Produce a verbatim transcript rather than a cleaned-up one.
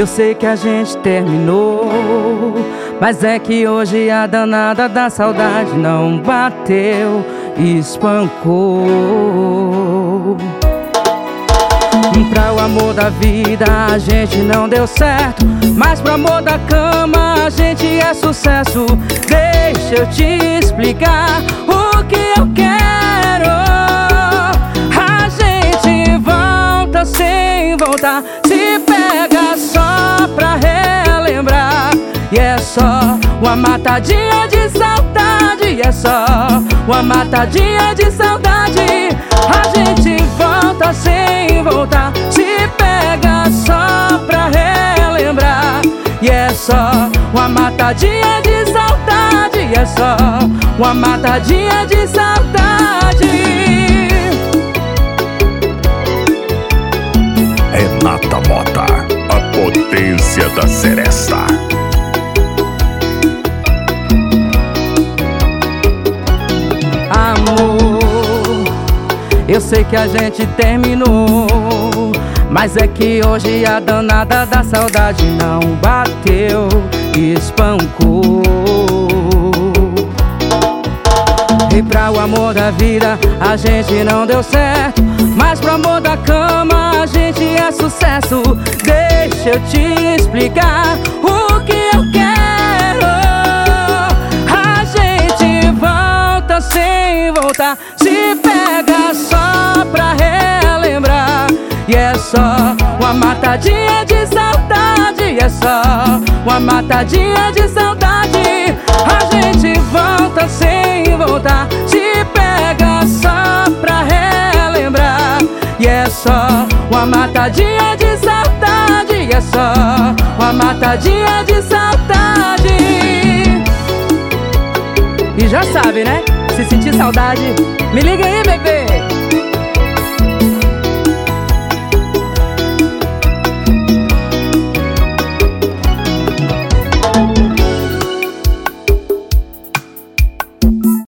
Eu sei que a gente terminou, mas é que hoje a danada da saudade não bateu e espancou. Pra o amor da vida a gente não deu certo, mas pro amor da cama a gente é sucesso. Deixa eu te explicar o que eu quero. A gente volta sem voltar, se pega só pra relembrar. E é só uma matadinha de saudade, é só uma matadinha de saudade. A gente volta sem voltar, se pega só pra relembrar. E é só uma matadinha de saudade, é só uma matadinha de saudade. Renata Mota, a potência da seresta. Amor, eu sei que a gente terminou, mas é que hoje a danada da saudade não bateu e espancou. E pra o amor da vida a gente não deu certo, mas pro amor da cama a gente é sucesso. Deixa eu te explicar o que eu quero. A gente volta sem voltar, se pega só pra relembrar. E é só uma matadinha de saudade, é só uma matadinha de saudade. A gente volta sem voltar, se pega só pra relembrar. E é só uma matadinha de saudade, é só uma matadinha de saudade. E já sabe, né? Se sentir saudade, me liga aí, bebê.